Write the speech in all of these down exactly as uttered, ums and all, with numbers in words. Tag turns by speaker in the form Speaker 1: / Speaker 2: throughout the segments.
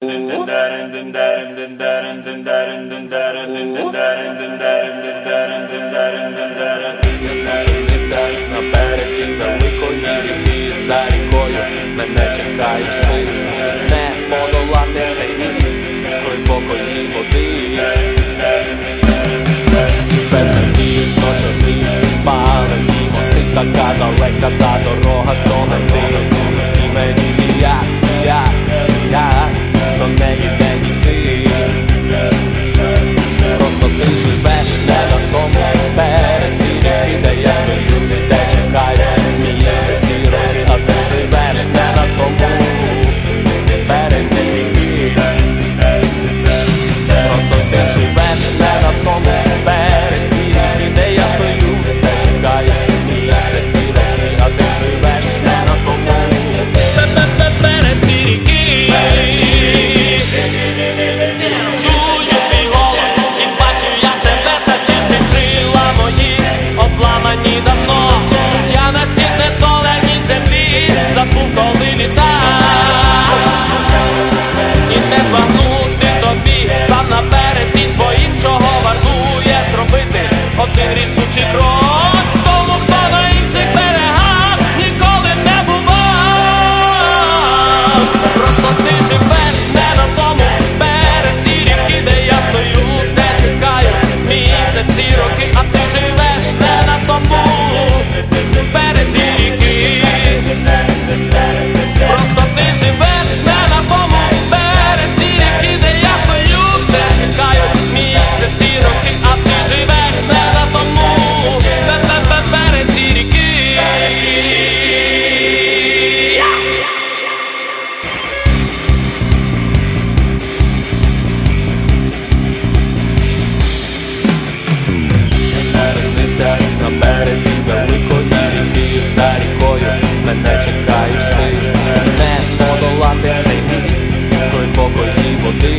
Speaker 1: На березі великої ріки, за рікою мене чекаєш ти. Не подолати тайні глибокої води. Без надії ночові спалені мости, така далека та дорога до мети. І мені ніяк, ніяк, ніяк до неї не дійти. Просто ти живеш не на тому березі ріки, де я стою, де чекає місяці роки. А ти живеш не на тому березі ріки. Просто ти живеш не на тому березі ріки, де я стою, де чекає місяці роки. А ти живеш не на тому березі ріки. Чую твій голос і бачу я тебе, та тільки крила мої обламані давно. Я на цій знедоленій землі забув, коли літав. І не збагнути тобі там на березі твоїм, чого вартує зробити один рішучий крок. Тому, хто на інших берегах ніколи не бував. Просто ти живеш не на тому березі ріки, де я стою, де чекаю місяці роки. А ти живеш не на тому березі ріки. Просто ти живеш не на тому березі ріки, де я стою, де чекаю місяці роки. А ти живеш не на тому березі ріки. На березі великої ріки, за рікою мене чекаєш ти. Не подолати тайні глибокої води.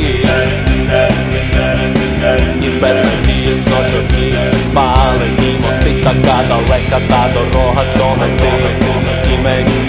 Speaker 1: І без надії ночові спалені мости, така далека та дорога до мети. І мені